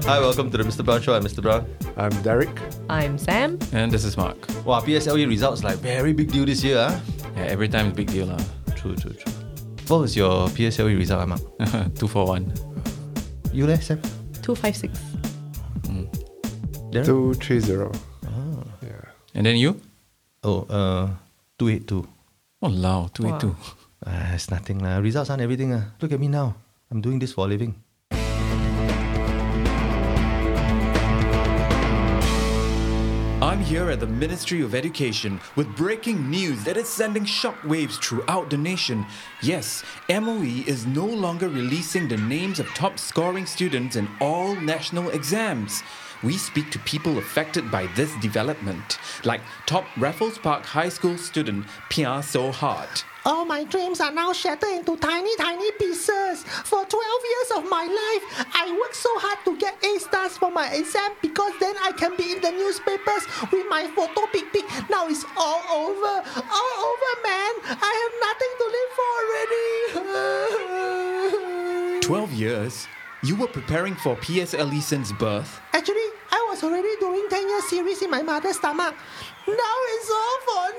Hi, welcome to the Mr. Brown Show. I'm Mr. Brown. I'm Derek. I'm Sam. And this is Mark. Wow, PSLE results like very big deal this year, huh? Yeah, every time is a big deal. True. What was your PSLE result, Mark? 2 for 1. You there, Sam? 256. Derek? 230. Yeah. And then you? 282. Oh, wow, 282. It's nothing lah. Results aren't everything. Look at me now. I'm doing this for a living. I'm here at the Ministry of Education with breaking news that is sending shockwaves throughout the nation. Yes, MOE is no longer releasing the names of top scoring students in all national exams. We speak to people affected by this development, like top Raffles Park High School student Pia So Hart. All my dreams are now shattered into tiny pieces. For 12 years of my life, I worked so hard to get A stars for my exam because then I can be in the newspapers with my photo big. Now it's all over, man. I have nothing to live for already. 12 years? You were preparing for PSLE since birth? Actually, I was already doing 10-year series in my mother's stomach. Now it's all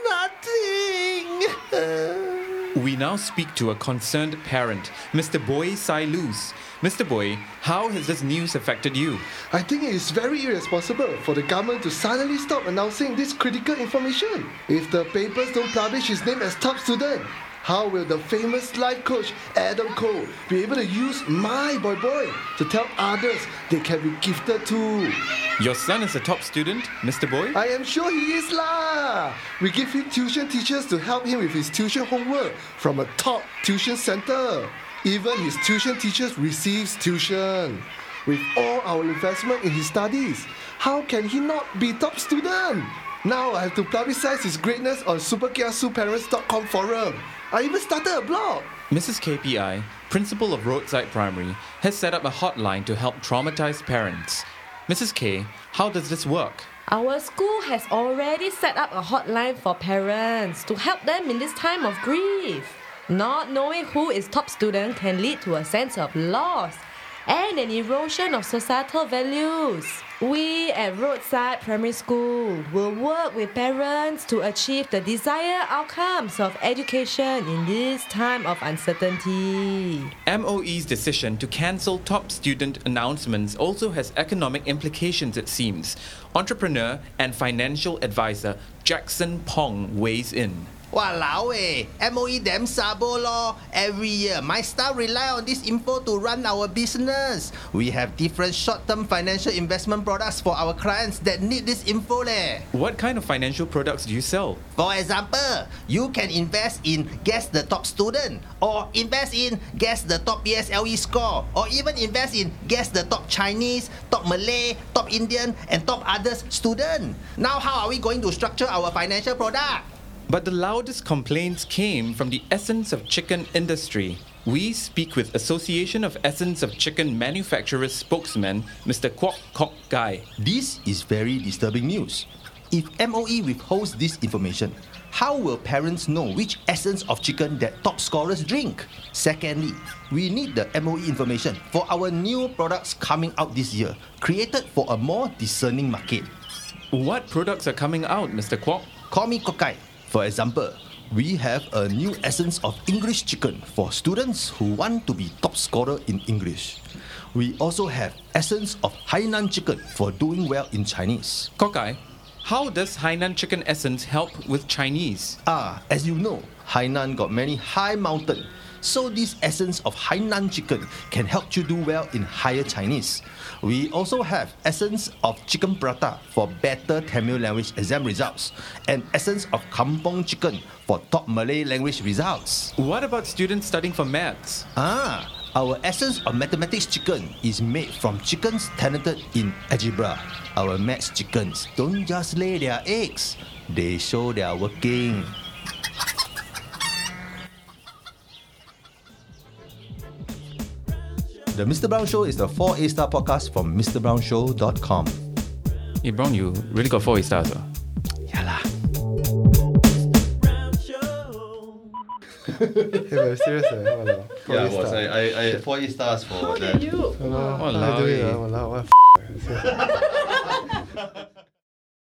for nothing. We now speak to a concerned parent, Mr. Boy Sai Luz. Mr. Boy, how has this news affected you? I think it is very irresponsible for the government to suddenly stop announcing this critical information. If the papers don't publish his name as top student, how will the famous life coach Adam Cole be able to use my boy to tell others they can be gifted too? Your son is a top student, Mr. Boy? I am sure he is lah. We give him tuition teachers to help him with his tuition homework from a top tuition center. Even his tuition teachers receives tuition. With all our investment in his studies, how can he not be top student? Now I have to publicize his greatness on superkiasuparents.com forum. I even started a blog. Mrs. KPI, principal of Roadside Primary, has set up a hotline to help traumatized parents. Mrs. K, how does this work? Our school has already set up a hotline for parents to help them in this time of grief. Not knowing who is top student can lead to a sense of loss and an erosion of societal values. We at Roadside Primary School will work with parents to achieve the desired outcomes of education in this time of uncertainty. MOE's decision to cancel top student announcements also has economic implications, it seems. Entrepreneur and financial advisor Jackson Pong weighs in. Walao MOE damn sabo lor. Every year, my staff rely on this info to run our business. We have different short-term financial investment products for our clients that need this info leh. What kind of financial products do you sell? For example, you can invest in Guess the Top Student, or invest in Guess the Top PSLE Score, or even invest in Guess the Top Chinese, Top Malay, Top Indian, and Top Others Student. Now how are we going to structure our financial product? But the loudest complaints came from the Essence of Chicken industry. We speak with Association of Essence of Chicken Manufacturers spokesman, Mr. Kwok Kok Gai. This is very disturbing news. If MOE withholds this information, how will parents know which essence of chicken that top scorers drink? Secondly, we need the MOE information for our new products coming out this year, created for a more discerning market. What products are coming out, Mr. Kwok? Call me Kokai. For example, we have a new essence of English chicken for students who want to be top scorer in English. We also have essence of Hainan chicken for doing well in Chinese. Kokai, how does Hainan chicken essence help with Chinese? As you know, Hainan got many high mountains. So this essence of Hainan chicken can help you do well in higher Chinese. We also have essence of chicken prata for better Tamil language exam results, and essence of kampong chicken for top Malay language results. What about students studying for maths? Our essence of mathematics chicken is made from chickens talented in algebra. Our maths chickens don't just lay their eggs, they show their working. The Mr. Brown Show is the 4 A-star podcast from MrBrownShow.com. Hey, Brown, you really got 4 stars. Yalah. Hey, but serious Yeah, I was. I had 4 stars for How that. did you? Walao, Walao, I do it, eh. walao, what Yeah.